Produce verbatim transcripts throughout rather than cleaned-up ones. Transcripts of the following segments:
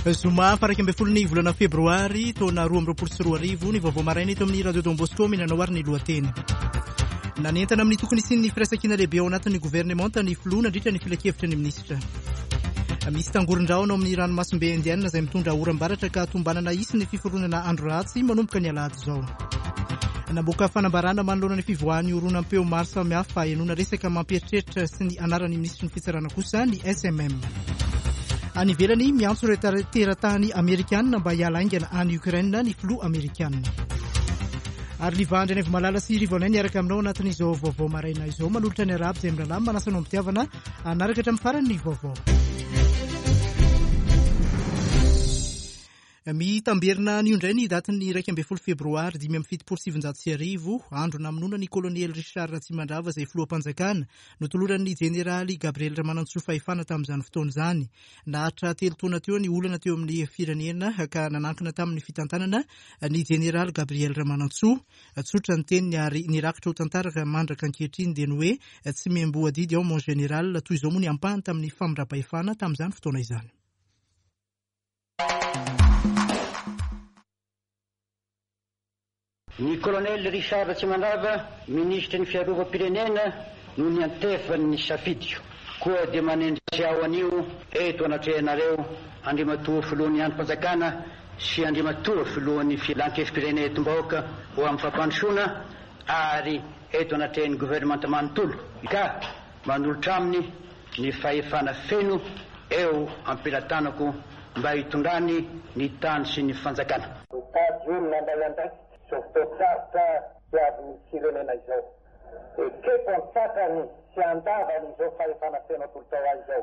Zoma faraka amby folo ny volana febroary taona roa amby roapolo sy roa arivo ny vaovao maraina eto amin'ny radio Don Bosco minanao ary ny lohateny. Nanentana amin'ny tokony sy ny firaisankina lehibe ao anatin'ny gouvernemanta ny filoha nandritra ny filakevitra ny minisitra. Misy tangoron-drahona ao amin'ny ranomasimbe indiana izay mitondra oram-baratra ka tombanana isy ny fiforonana andro ratsy manomboka ny alahady izao. Naboaka fanambarana manoloana ny fivoahan'ny oronan-peo maro samihafa enona resaka mampieritreritra sy ny anaran'ny ministry ny fitsarana kosa ny S M M. Any ivelany miantso teratany Amerikanina mba hiala aingana any Ukraine ny filoha Amerikanina. Ary livandry any malala sy rivanay niaraka aminao anatin'izao vaovao maraina izao manolotra ny araby izay mirana manasa anao mitiavana anaraka hatramin'ny farany ny vaovao. Mitamberina ny ondray ny datin'ny iraika amby folo febroary dimy amby fitopolo sy sivinjato sy arivo andro namonoana ny kolonely Richard Ratsimandrava izay filoham-panjakana notoloran'ny jeneraly Gabriel Ramanantsoa fahefana tamin'izany fotoana izany. Nahatra telo taona teo ny olana teo amin'ny firenena ka nanankina tamin'ny fitantanana ny jeneraly Gabriel Ramanantsoa. Tsotra ny teniny ary nirakitra ho tantaraka mandraka ankehitriny dia ny hoe tsy miamboa didy ao mon général toy izao moa ny ampahany tamin'ny famindram-pahefana tamin'izany fotoana izany. Ny kolonely Richard Ratsimandrava, ministry ny fiarovam-pirenena no niantefany ny safidio. Koa dia manendry ao anio eto anatrehanareo andrimatoa filohan'ny androm-panjakana sy andrimatoa filohan'ny filan-kefim-pirenena etom-bahoaka ho amin'ny fampandrosoana ary eto anatrehan'ny gouvernemanta manontolo ka manolotra aminy ny fahefana feno eo ampilatanako mba hitondrany ny tany sy ny fanjakana. Softosarta diabni sirenena izao. E kepo ansakany sy andavany izao fahefana tena tolotao izao.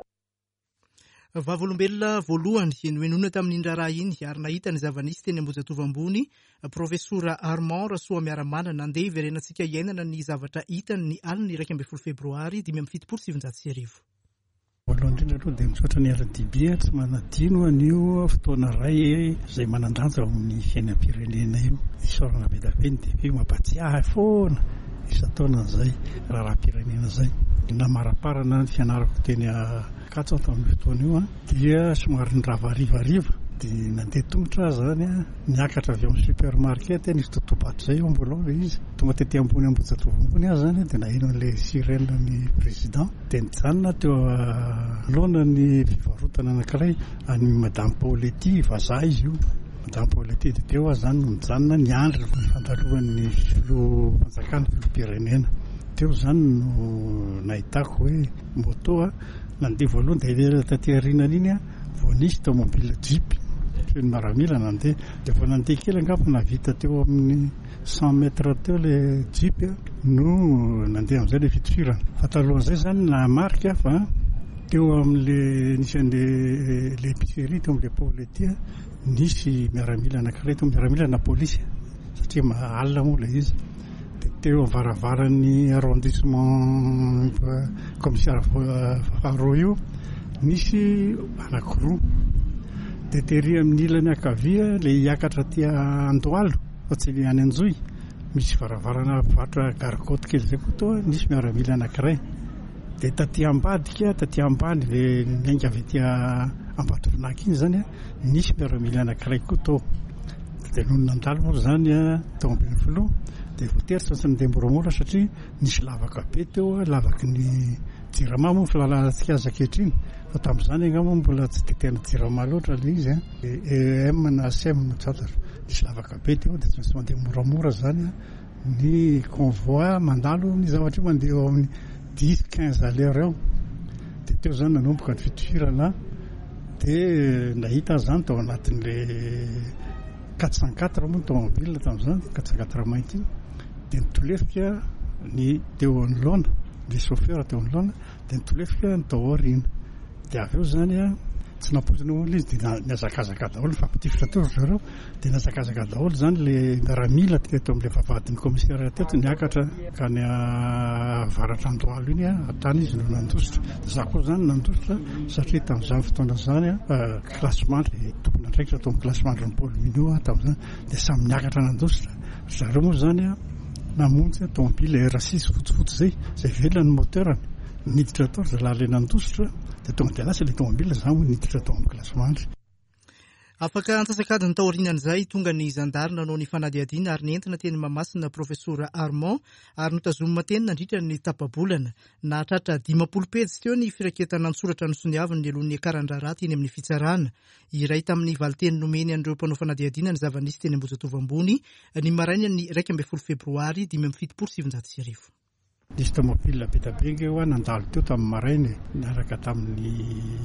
Vavolombelona voalohany noenona tamin'ny raharaha iny ary nahita ny zava-nisy teny Ambohijatovo ambony profesora Armand Rasoa miara-manana nandeha iverenantsika iainana ny zavatra hitany ny alina iraika amby folo febroary dimy amby fitopolo sy sivinjato sy arivo. Voalohany indrindra aloha dia misaotra ny R D B tsy manadino anio fotoana ray izay manandanja ao amin'ny fiainam-pirenena io. Isaorana be da be ny D B mampatsiahy foana isa-taona izay raharam-pirenena izay. Namaraparana ny fianarako teny Ankatso tamin'ny fotoana io dia somary nirava rivariva dia nandeha tongotra zany niakatra avy amin'ny supermarket nisy totobato izay eo amboloha ilay izy. Tonga tety ambony Ambohijatovo ambony azy zany dia naheno an'ilay sirena ny président dia nijanona teo aloana ny fivarotana anankiray any Madame Paoletti vazaha izy io. Madame Paoletti dia teo azy zany nijanona niandry fandalohan'ny filoham-panjakana filoham-pirenena. Teo zany no nahitako hoe moto nandeha voalohany dia ilay taty aorianany iny vao nisy tomobile jeep feno maramila nandeha dia vao nandeha kely angamba navita teo amin'ny cent mètres teo ilay jeep no nandeha amin'izay ilay fitifirana. Fa talohan'izay zany namarika fa teo amin'ilay nisy an'ilay épicerie teo amin'ilay Paoletti nisy miaramila anankiray teo miaramila na polisy satria alina moa ilay izy. Teo varavaran'ny arrondissement commissaire faharoa io nisy anankiroa dia tery amin'ny ilany ankavia ilay hiakatra tia Andohalo fa tsy ilay any Anjoy misy varavarana vatra gargote kely izay koa toa nisy miaramila anankiray. Dia taty ambadika taty ambany ilay miainga avy tia Ambatovinaka iny zany nisy miaramila anankiray koa toa. Dia noho nandalo moa zany tao ambin'ny filoha dia voatery tsy mandeha moramora satria nisy lavaka be teo lavaky ny jirama moa filalantsika azy ankehitriny fa tamin'izany angamba mbola tsy dia tena jirama loatra ilay izy E M na S M tsata nisy lavaka be teo dia tsy maintsy mandeha moramora zany ny convoi mandalo ny zavatra io mandeha eo amin'ny dix quinze à l'heure eo. Dia teo zany nanomboka ny fitifirana dia nahita zany tao anatin'ilay quatre cent quatre moa ny tomobile tamin'izany quatre cent quatre mainty dia nitolefika ny teo anoloana ny chauffeur teo anoloana dia nitolefika ny tao aoriana. Dia avy eo zany tsy nampozina olona izy dia niazakazaka daholo fampitifitra teo zareo dia niazakazaka daholo zany ilay miaramila teto amin'ilay vavahadin'ny commissaire teto niakatra ka ny avaratra Andohalo iny atany izy no nandositra. Za koa zany nandositra satria tamin'izany fotoana zany classement tompona andraikitra tao amin'ny classement ny Paul Minot tamin'izany dia samy niakatra nandositra. Zareo moa zany namonjy tomobile R six fotsifotsy zay zay velany moteurany niditra tao zalahy ilay nandositra dia tonga dia lasa ilay tomobile za moa niditra tao amin'ny classement. Afaka antsasakadiny taorian'izay tonga ny zandary nanao ny fanadihadiana ary nentina teny Mahamasina profesora Armand ary notazomina teny nandritra ny tapabolana na tratra dimampolo pejy teo ny firaketana an-tsoratra nosoniaviny ny alohan'ny akaran-draharaha teny amin'ny fitsarana. Iray tamin'ny valiteny nomeny an'ireo mpanao fanadihadiana ny zava-nisy teny Ambohijatovo ambony ny maraina ny iraika ambin'ny folo febroary dimy ambin'ny fitopolo sy sivinjato sy arivo. Nisy tamopila betabenge eo nandalo teo tamin'ny maraina niaraka tamin'ny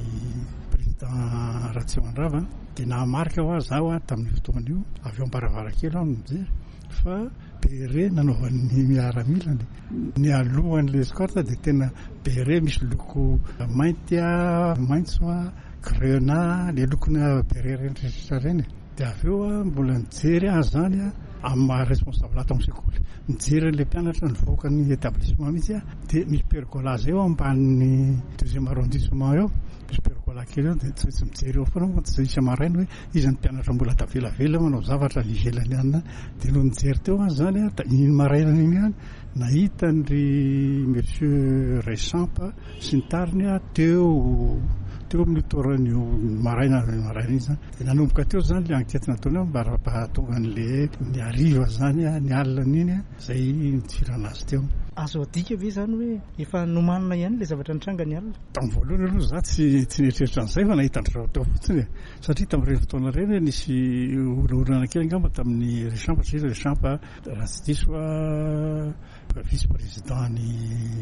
président Ratsiomandrava dia nahamarika ho zaho tamin'ny fotoana io avy eo am-baravarakely aho mijery fa bere nanaovan'ny miaramila ny alohan'ilay escorte dia tena bere misy loko mainty maitso grenat le lokona bere rehetra reny dia avy eo mbola nijery azy zany amin'ny responsable ato amin'ny sekoly nijery le mpianatra nivoaka ny établissement mihitsy dia misy pergola eo ambanin'ny deuxième arrondissement eo misy pergola kely eo dia tsy mijery eo foana tsy isa maraina hoe izy ny mpianatra mbola tavelavela manao zavatra ny ivelany ihany dia no nijery teo azy zany iny maraina iny ihany nahita ny monsieur Rechamp sy ny tariny teo teo amin'ny toran'io maraina maraina iny zany dia nanomboka teo zany le enquête nataony mba rahatonga n'le ny ariva zany ny alina iny izay nitsirana azy teo. Azo adika ve zany hoe efa nomanina ihany le zavatra nitranga ny alina? Tamin'ny voalohany aloha za tsy tsy nietreritra an'izay fa nahita ny teo fotsiny satria tamin'ireny fotoana ireny nisy olona kely angamba tamin'ny Rechamp satria Rechamp raha tsy diso vice président ny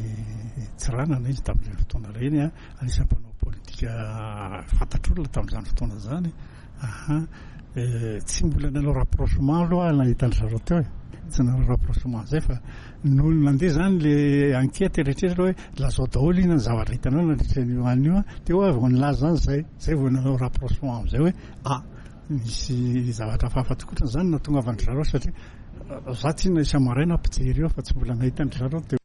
Tsiranana izy tamin'ireny fotoana ireny anisan'ny mpanao politika fantatr'olona tamin'izany fotoana zany. Aha tsy mbola nanao rapprochement aloha nahita ny zareo teo tsy nanao rapprochement zay fa no nandeha zany le enquête rehetrrehetra hoe lazao daholo iny ny zavatra hitanao nandritra n'io an'io dia ho avy ho nilaza zany zay zay vao nanao rapprochement amin'izay hoe ah misy zavatra hafahafa tokotra zany natonga avy ny zareo satria za tsy isa maraina ampijery eo fa tsy mbola nahita ny zareo teo.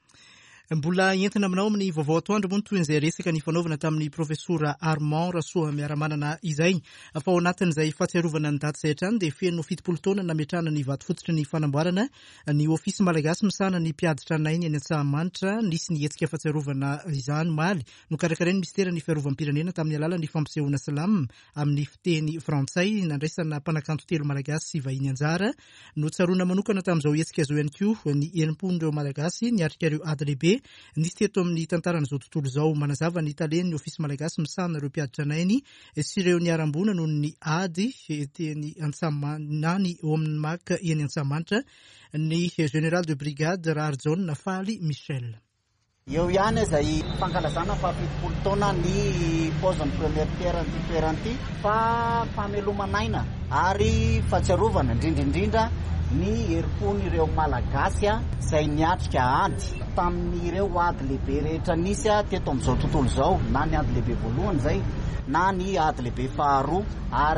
Mbola entina aminao amin'ny vaovao atoandro moa toy izay resaka ny fanaovana tamin'ny profesora Armand Rasoa miaramanana izay fa ao anatin'izay fahatsiarovana ny daty izay hatrany dia feno fitopolo taona nametrahana ny vato fototra ny fanamboarana ny ofisy malagasy misahana ny mpiaditra nainy any Antsahamanitra nisy ny hetsika fahatsiarovana izany maly no karakarainy mistera ny fiarovam-pirenena tamin'ny alalan'ny fampisehoana salama amin'ny fiteny frantsay nandraisana mpanakanto telo malagasy sy vahiny anjara no tsaroana manokana tamin'izao hetsika izao ihany koa ny enimpolon'ireo malagasy niarika ireo ady lehibe nisy teto amin'ny tantaran'izao tontolo izao manazava ny talen'ny ofisy malagasy misahana ireo mpiaditra nainy sy ireo niarambona noho ny ady teny Antsahamanitra ny Ommak eny Antsahamanitra ny général de brigade Raharjon Faly Michel. Eo ihany izay fankalazana fa fitopolo taona ny paozin'ny première pierre an'ity toerana ity fa famelomanaina ary fahatsiarovana indrindraindrindra ny herim-pon'ireo malagasy izay niatrika ady tamin'ireo ady lehibe rehetra nisy teto amin'izao tontolo izao na ny ady lehibe voalohany izay na ny ady lehibe faharoa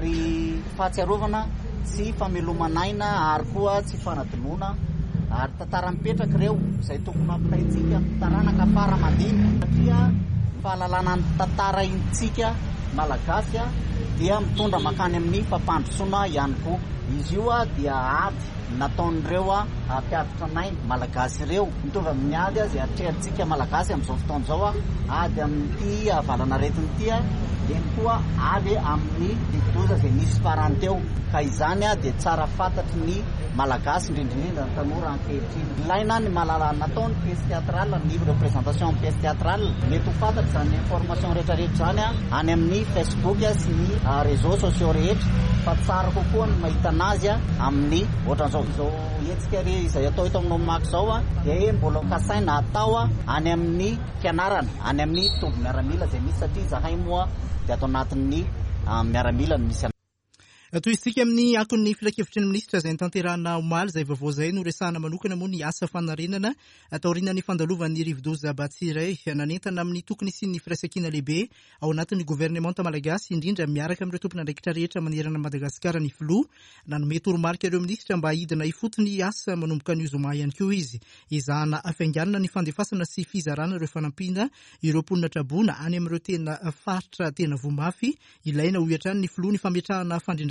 ary fahatsiarovana sy famelomanaina ary koa tsy fanadinoana ary tantara mipetraka ireo izay tokony ampitaitsika taranaka fara mandiny satria fahalalana ny tantara intsika malagasy dia mitondra makany amin'ny fampandrosoana ihany koa. Izy io dia ady nataon'ireo mpiaditra nainy malagasy ireo mitovy amin'ny ady izay atrehantsika malagasy amin'izao fotoana izao ady amin'ity valana retin'ity dia koa ady amin'ny dividoza izay nisy farany teo ka izany dia tsara fantatry ny malagasy indrindraindrindra ny tanora ankehitriny. Ilaina ny mahalala nataony pièce théâtrale ny représentation pièce théâtrale mety ho fantatra zany information rehetrarehetra zany any amin'ny Facebook sy ny réseaux sociaux rehetra fa tsara kokoa ny mahita anazy amin'ny ohatran'izao izao hetsika re izay atao eto amin'ny Ommak izao dia mbola kasaina atao any amin'ny fianarana any amin'ny tombo miaramila izay misy satria zahay moa dia atao anatin'ny miaramila misy toy isika amin'ny akon'ny filakevitry ny minisitra izay nitanterahana omaly izay vaovao izay no resahana manokana moa ny asa fanarenana taorian'ny fandalovan'ny Rivodozà Batsiray nanentana amin'ny tokony sy ny firaisankina lehibe ao anatin'ny gouvernemanta malagasy indrindra miaraka amin'ireo tompon'andraikitra rehetra manerana Madagasikara ny filoha nanome toromarika ireo minisitra mba hidina ifotony asa manomboka ny zoma ihany koa izy izahana afainganana ny fandefasana sy fizarana ireo fanampina ireo mponina trabona any amin'ireo tena faritra tena vomafy ilaina ho hiatrany ny filoha ny fametrahana fandrindra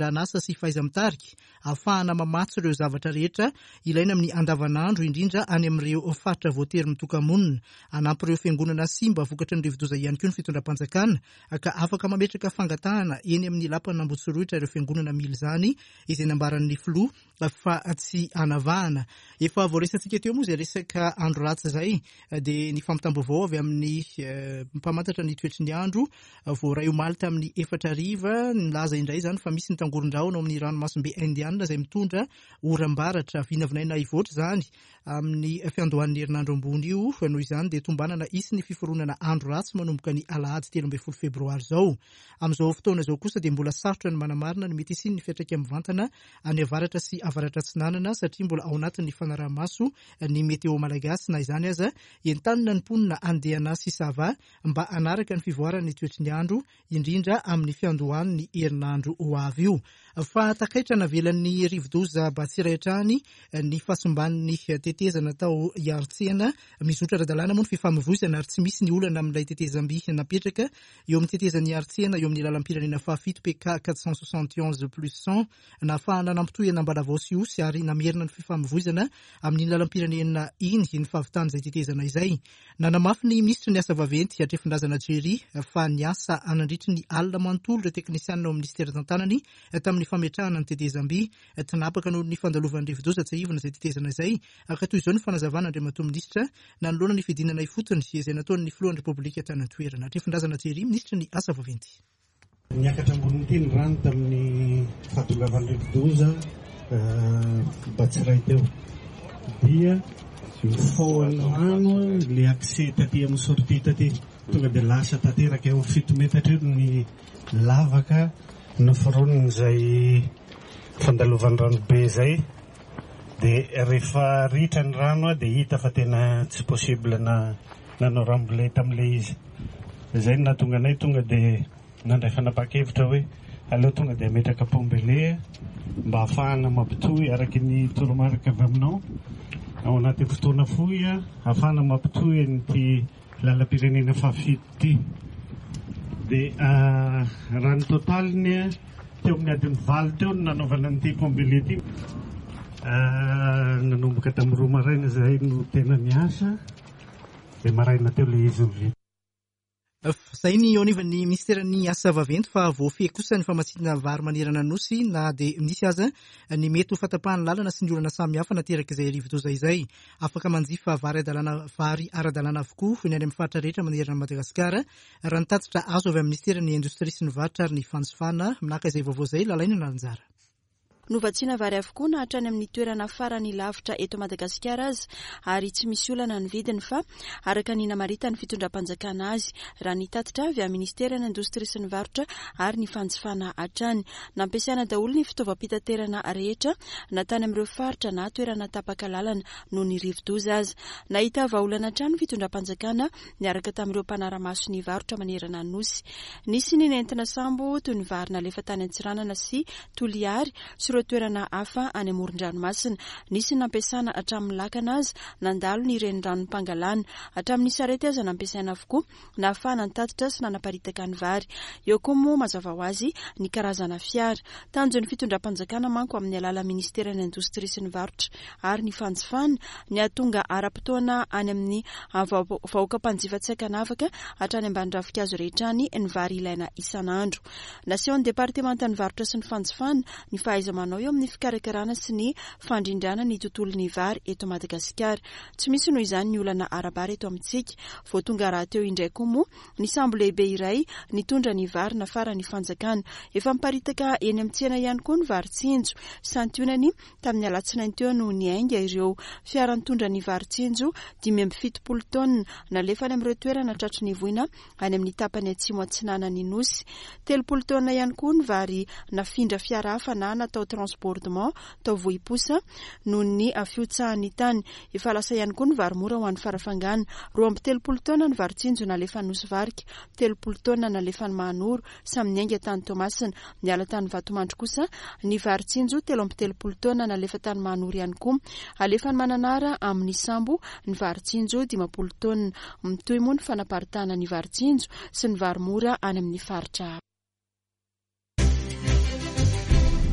fandranasa sy fahaiza-mitarika ahafahana mamatsy ireo zavatra rehetra ilaina amin'ny andavanandro indrindra any amin'ireo faritra voatery mitoka-monina. Anampy ireo fiangonana simba vokatry ny rivo-doza ihany koa ny fitondram-panjakana ka afaka mametraka fangatahana eny amin'ny lapan'ny Ambosoroitra ireo fiangonana mily izany izay nambaran'ny filoha fa tsy anavahana. Efa voaresantsika teo moa izay resaka andro ratsy izay dia ny fampitam-baovao avy amin'ny mpamantatra ny toetry ny andro voaray omaly tamin'ny efatra ariva nilaza indray izany fa misy ny tangoron-drahona ao amin'ny ranomasimbe Indiana izay mitondra oram-baratra vinavinaina ivoatra izany amin'ny fiandohan'ny herinandro ambony io. Noho izany dia tombanana isy ny fiforonana andro ratsy manomboka ny alahady telo ambin'ny folo febroary izao. Amin'izao fotoana izao kosa dia mbola sarotra ny manamarina ny mety hisiny ny fiatraika mivantana any avaratra sy avaratra atsinanana satria mbola ao anatin'ny fanaraha-maso ny meteo malagasy na izany aza entanina ny mponina andehana sy sava mba anaraka ny fivoaran'ny toetry ny andro indrindra amin'ny fiandohan'ny herinandro ho avy io. Fa takaitra navelan'ny rivo-doza Batsirahitra ny fahasimban'ny tetezana tao Iaritsena mizotra ara-dalàna moa ny fifamoivoizana ary tsy misy ny olana amin'ilay tetezam-by napetraka eo amin'ny tetezan'ny Iaritsena eo amin'ny lalam-pirenena fahafito P K quatre cent soixante et onze plus cent nahafahana nampitohy Ambalavao sy Osy ary namerina ny fifamoivoizana amin'ny lalam-pirenena iny ny fahavitana izay tetezana izay. Nanamafy ny ministry ny asa vaventy Atrefondrazana Jery fa ny asa anandritry ny alina manontolo ireo teknisianina ao amin'ny ministera tantanany tamin'ny fametrahana ny tetezam-by tinapaka noho ny fandalovan'ny rivo-doza tsy ahivana izay tetezana izay ka toy izao ny fanazavana Andriamatoa minisitra nanoloana ny fidinana ifotony izay nataon'ny filohan'ny Repoblika tany an-toerana. Atrefondrazana Jery ministry ny asa vaventy. Niakatra ambony teny rano tamin'ny fahatongavan'ny rivo-doza Batsirahitra teo dia mifohana rano le akse taty amin'ny sortie taty tonga dia lasa tanteraka eo fito metatra eo ny lavaka noforon'izay fandalovan'ny rano be izay dia rehefa ritra ny rano dia hita fa tena tsy possible na nanao rambolay tamin'ilay izy. Izay nahatonga anay tonga dia nandray fanapakevitra hoe aleo tonga dia ametraka pombele mba ahafahana mampitohy araky ny toromarika avy aminao ao anaty fotoana fohy ahafahana mampitohy nyty lalam-pirenena fahafito ty. Dia raha ny totaliny teo amin'ny adiny valo teo no nanaovana nyty pombele ty. Nanomboka tamin'ny roa maraina izay no tena niasa dia maraina teo ilay izy vita. Izay ny eo anivon'ny ministeran'ny asa vaventy fa voafehy kosa ny famatsiana vary manerana nosy na dia misy aza ny mety ho fatapahany lalana sy ny olana samihafa nateraka izay rivo-doza izay. Afaka manjifa vary adalana vary ara-dalàna avokoa ny any amin'ny faritra rehetra manerana Madagasikara raha ny tatitra azo avy amin'ny ministeran'ny indostria sy ny varotra ary ny fanjifana manaka izay vaovao izay lalaina na anjara. Novatsiana vary avokoa na hatrany amin'ny toerana farany lavitra eto Madagasikara azy ary tsy misy olana ny vidiny fa araka ny namarita ny fitondram-panjakana azy raha ny tatitra avy amin'ny ministeran'ny indostria sy ny varotra ary ny fanjifana hatrany. Nampiasaina daholo ny fitaovam-pitaterana rehetra natany amin'ireo faritra na toerana tapaka lalana noho ny rivo-doza azy. Nahita vahaolana hatrany fitondram-panjakana niaraka tamin'ireo mpanara-maso ny varotra manerana nosy. Nisy ny nentina sambo toy ny vary nalefa tany Antsiranana sy Toliary sy toerana hafa any amoron-dranomasina. Nisy nampiasana hatramin'ny lakana azy nandalo ny renirano mpangalana hatramin'ny sarety aza nampiasaina avokoa na ahafahana ny tatitra sy nanaparitaka ny vary. Eo koa moa mazava ho azy ny karazana fiara. Tanjon'ny fitondram-panjakana manko amin'ny alala ministeran'ny indostria sy ny varotra ary ny fanjifana ny ahatonga ara-potoana any amin'ny vahoaka mpanjifa-tsaika navaka hatrany ambany-ravinkazo rehetrany ny vary ilaina isan'andro. Naseho ny departementan'ny varotra sy ny fanjifana ny fahaiza manao eo amin'ny fikarakarana sy ny fandrindrana ny tontolon'ny vary eto Madagasikara. Tsy misy noho izany ny olana arabara eto amintsika. Vao tonga raha teo indray koa moa ny sambo lehibe iray nitondra ny vary nafara ny fanjakana. Efa miparitaka eny amin'ny tsena ihany koa ny vary tsinjo santionany tamin'ny alatsinainy teo no niainga ireo fiara nitondra ny vary tsinjo dimy amby fitopolo taona nalefa any amin'ireo toerana tratry ny voina any amin'ny tapany atsimo atsinanany nosy. Telopolo taona ihany koa ny vary nafindra fiara hafa na natao transportement tao vohiposa noho ny fiotsahany tany. Efa lasa ihany koa ny vary mora ho an'ny farafangana. Roa amby telopolo taona ny vary tsinjo nalefa ny nosy varika, telopolo taona nalefa ny Mahanoro samy niainga tany Tomasina. Niala tany Vatomandry kosa ny vary tsinjo telo amby telopolo taona nalefa tany Mahanoro ihany koa. Alefa ny Mananara amin'ny Sambo ny vary tsinjo dimapolo taona. Mitohy moa ny fanaparitahana ny vary tsinjo sy ny vary mora any amin'ny faritra.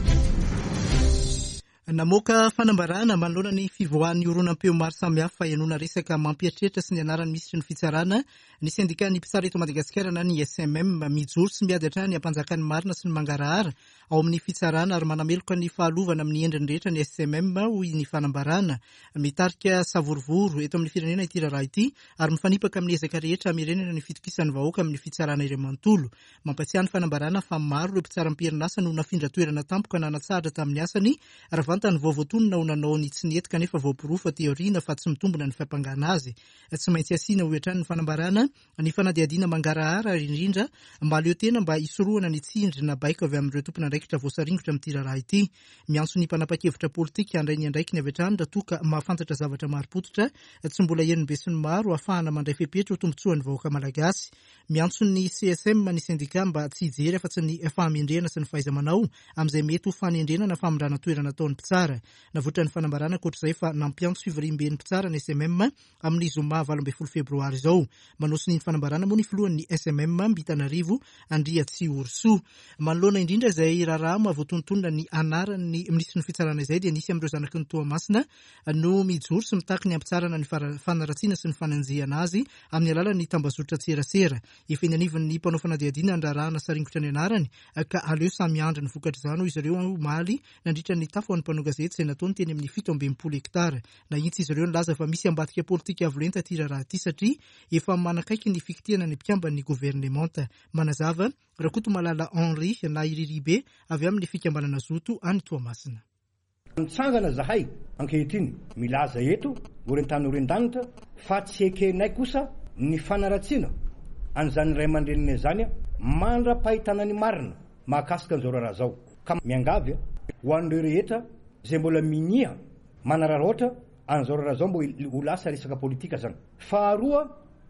Namoaka fanambarana manoloana ny fivoahan'ny horonan-peo maro samihafa ianona resaka mampiatrehitra sy ny anaran'ny misitry ny fitsarana ny sendika ny mpitsara eto Madagasikara na ny S M M mijoro sy miady hatrany hampanjakan'ny marina sy ny mangarahara ao amin'ny fitsarana ary manameloka ny fahalovana amin'ny endriny rehetra ny S M M hoy ny fanambarana mitarika savorovoro eto amin'ny firenena ity raharaha ity ary mifanipaka amin'ny ezaka rehetra mirenena ny fitokisan'ny vahoaka amin'ny fitsarana ireo manontolo. Mampatsiahy ny fanambarana fa maro ireo mpitsara am-perinasa no nafindra toerana tampoka nanatsahatra tamin'ny asany ary vantany voavotonina ho nanao ny tsy niety kanefa voaporofa teoriana fa tsy mitombona ny fampangana azy. Tsy maintsy asiana ho hatrany ny fanambarana ny fanadihadiana mangarahara indrindra maleo tena mba isorohana ny tsindrina baiko avy amin'ireo tompona andraikitra voasaringotra amin'ity raharaha ity. Miantso ny mpanapa-kevitra politika handray ny andraikiny avy hatrany raha toka mahafantatra zavatra marim-pototra tsy mbola henony sy ny maro ahafahana mandray fepetra ho tombotsoan'ny vahoaka malagasy. Miantso ny C S M ny sendika mba tsy hijery afa-tsy ny fahamendrena sy ny fahaiza-manao amin'izay mety ho fanendrena famindrana toerana ataon'ny mpitsara. Navoatra ny fanambarana koatr'izay fa nampiantso fivorimben'ny mpitsara ny S M M amin'ny zoma valo ambin'ny folo febroary izao. Manosony ny fanambarana moa ny filohan'ny S M M Ambitanarivo Andriatsiorso. Manoloana indrindra izay raharaha mahavoatontonona ny anaran'ny ministry ny fitsarana izay dia nisy amin'ireo zanaky ny Toamasina no mijoro sy mitaky ny ampitsarana ny fanaratsiana sy ny fanenjehana azy amin'ny alalan'ny tambazotra tserasera. Efa inanivon'ny mpanao fanadihadiana andrarahana saringotra ny anarany ka aleo samy andry ny vokatra izany ho izy ireo maly nandritra ny tafo an'ny mpanao gazety izay nataony teny amin'ny fito amby enimpolo hektara. Na intsy izy ireo nilaza fa misy ambadika politika avolenta ty raharaha ity satria efa manakaiky ny fikitiana ny mpiamban'ny gouvernemanta. Manazava Rakoto Malala Henri na Iriribe avy amin'ny fikambanana Zoto any Toamasina. Mitsangana zahay ankehitriny milaza eto orentany orendanitra fa tsy ekenay kosa ny fanaratsiana an'izany ray aman-dreniny zany mandra-pahitana ny marina mahakasika an'izao raha zao ka miangavy ho an'ireo rehetra izay mbola minia manararaotra an'izao raha zao mbo ho lasa resaka politika zany. Faharoa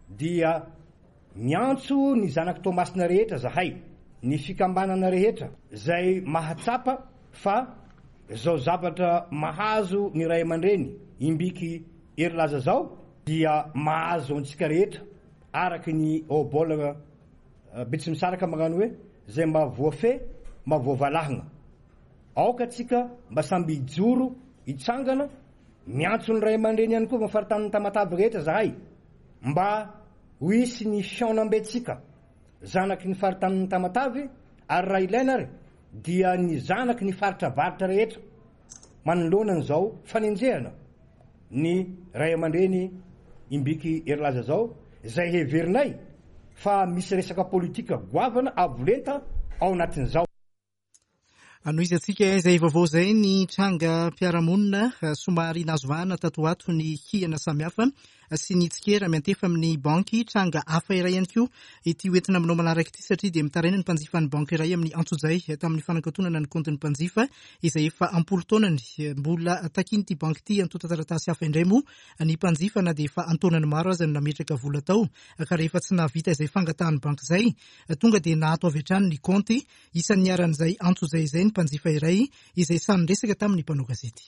dia miantso ny zanaky Tomasina rehetra zahay ny fikambanana rehetra zay mahatsapa fa zao zavatra mahazo ny ray aman-dreny imbiky herilaza zao dia mahazo antsika rehetra araky ny obola bitsy misaraka magnano hoe zay mba voafe mba voavalahana. Aoka atsika mba samby ijoro hitsangana miantso ny ray aman-dreny ihany koa mafaritany tamatavy rehetra zahay mba ho isy ny fiaonam-betsika zanaky ny faritany tamatavy ary raha ilaina ary dia ny zanaky ny faritra varitra rehetra manoloana an'izao fanenjehana ny ray aman-dreny imbiky herilaza zao zay heverinay fa misy resaka politika goavana avolenta ao anatin'izao. Anoizy atsika izay vaovao zay ny tranga mpiaramonina somary nazovana tato ato ny hiana samihafa sy ny tsikera miantefa amin'ny banky tranga hafa iray ihany koa ity hoentina aminao manaraka ity satria dia mitaraina ny mpanjifa ny banky iray amin'ny antsozay tamin'ny fanankatonana ny kontin'ny mpanjifa izay efa ampolo taonany mbola takiny ity banky ity antota taratasy hafa indray moa ny mpanjifa na dia efa antonany maro azy ny nametraka vola tao ka rehefa tsy navita izay fangatahan'ny banky zay tonga dia nahato avy hatrany ny konty isan'ny aran'izay antsozay izay ny mpanjifa iray izay samy resaka tamin'ny mpanao gazety.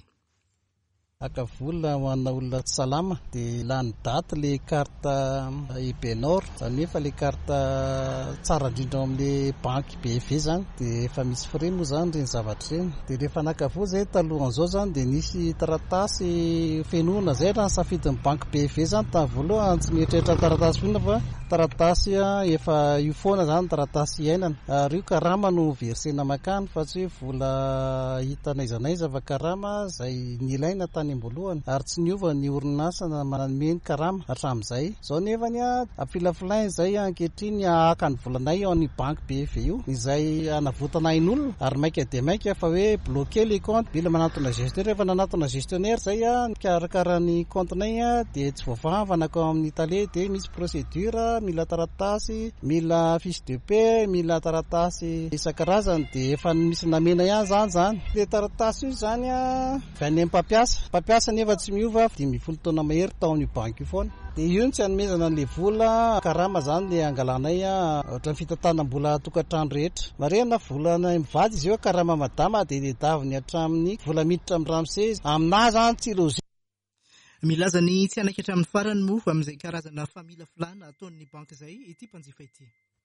Aka vola ho anna olona tsy salama dia lany daty le karta Ebenor zany efa le karta tsara indrindra amin'ny banky B F zany dia efa misy frais moa zany reny zavatra reny. Dia rehefa nakavoa zay talohan'izao zany dia nisy taratasy fenoana zay raha safidin'ny banky B F zany tamin'ny voalohany tsy mieritreritra taratasy fenona fa taratasy efa io foana zany taratasy iainana ary io karama no versena makany fa tsy hoe vola hita naizanaiza fa karama zay nilaina tany ambolohany ary tsy niova ny orinasa na manome ny karama hatramin'izay. Zao nefany ampilafilainy zay ankehitriny ahaka ny volanay ao amin'ny banky B F io izay anavotanay ny olona ary maika dia maika fa hoe bloquer les comptes bila manatona gestionnaire. Efa nanatona gestionnaire zay karakara ny comptenay dia tsy voavavana ao amin'ny tale dia misy procédure mila taratasy mila fiche de paie mila taratasy isan-karazany dia efa misy namena ihany zany zany. Dia taratasy io zany avy mpampiasa mpampiasa nefa tsy miova dimy folo taona mahery tao amin'ny banky io foana. Dia io tsy hanomezana an'ilay vola karama zany dia angalanay ohatra ny fitantanam-bola tokantrano rehetra. Marena volana mivady izy eo karama madama dia daviny hatramin'ny vola miditra amin'ny ramose aminahy zany tsy lozi. Milaza ny tsy anakitra amin'ny farany moa amin'izay karazana famila filana ataon'ny banky izay ity mpanjifa ity.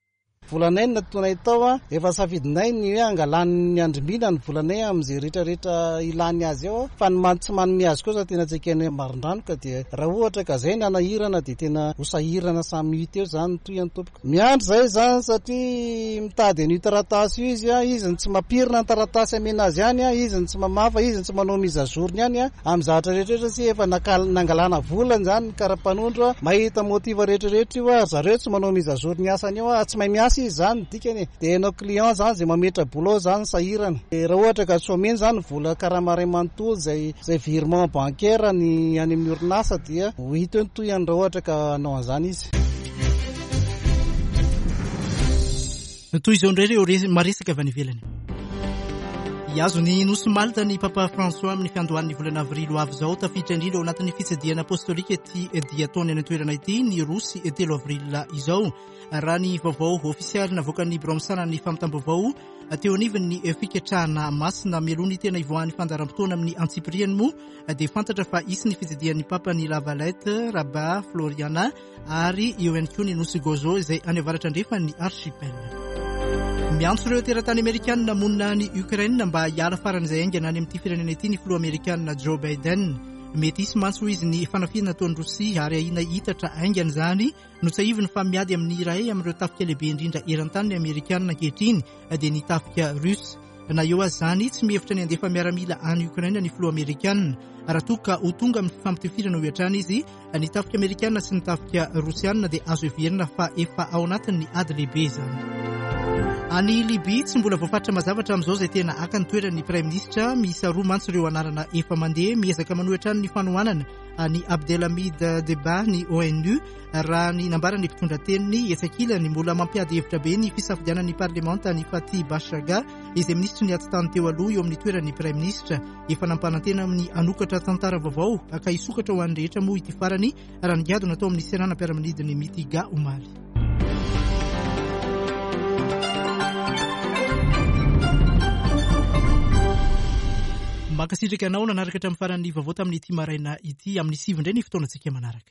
volanay na tonay tao a efa safidinay ny hoe angalany andrimbina ny volanay amin'izay rehetrarehetra ilany azy ao fa ny man tsy manome azy kosa tena tsaikany marindranoka dia raha ohatra ka zay nanahirana dia tena hosahirana samy hita eo zany toy any tompoko miandry zay zany satria mitady an'io taratasy io izy a izy ny tsy mampirina ny taratasy amena azy any a izy ny tsy mamafa izy ny tsy manao mizazorony any a amin'ny zavatra rehetrarehetra sy efa nangalana volany zany ny karapanondro mahita motiva rehetrarehetra io a zareo tsy manao mizazorony asany eo a tsy mahay miasa izy zany dikany dia enao client zany zay mametra boulot zany sahirana raha ohatra ka someny zany vola karamaray manontolo zay zay virement bancaire ny any amin'ny orinasa dia ho hita eo ny toy any raha ohatra ka anao an'izany izy toy izao indray maresaka avy any ivelany iazo ny nosy malta ny papa François amin'ny fiandohan'ny volana avrilo avy izao tafiditra indrindra ao anatin'ny fitsidihana apostolika ety dia taony any toerana ity ny rosy telo avrila izao raha ny vaovao ofisialy navoakan'ny bromsana ny famtam-baovao teo anivon'ny fiketrahana masina melony tena ivoahan'ny fandaram-potoana amin'ny antsipriany moa dia fantatra fa isy ny fitsidihan'ny papa ny Lavalette, Rabat, Floriana ary eo ihany koa ny nosy Gozo izay any avaratra andrefa ny archipel. Miantso ireo teratany Amerikanina monina ny Ukraine mba hiala faran'izay aingana any amin'ity firenena ity ny filoha Amerikanina Joe Biden. Mety isy mantso izy ny fanafina nataon'ny Rosia ary ahina hitatra aingana zany no tsahiviny fa miady amin'ny iray amin'ireo tafika lehibe indrindra eran-tany ny Amerikanina ankehitriny dia ny tafika Russe. Na eo azy zany tsy mihevitra ny andefa miaramila any Ukraine ny filoha Amerikanina raha toka ho tonga amin'ny fifampitefirana ho hatrany izy ny tafika Amerikanina sy ny tafika Rosianina dia azo heverina fa efa ao anatin'ny ady lehibe zany. Any Libia tsy mbola voafatra mazavatra amin'izao izay tena aka ny toeran'ny Prime Ministra miisa roa mantsy ireo anarana efa mandeha miezaka manohitra ny fanohanana ny Abdelhamid Debba ny O N U raha ny nambarany mpitondra teniny etsakila ny mbola mampiady hevitra be ny fisafidianan'ny parlemanta ny Fatih Bashaga izay ministra ny atitany teo aloha eo amin'ny toeran'ny Prime Ministra efa nampanantena amin'ny anokatra tantara vaovao ka hisokatra ho an'ny rehetra moa ity farany raha ny giado natao amin'ny seranam-piaramanidiny Mitiga Omaly. Makasitraka anao nanaraka hatramin'ny faran'ny vaovao tamin'ity maraina ity amin'ny sivy indray ny fotoanantsika manaraka.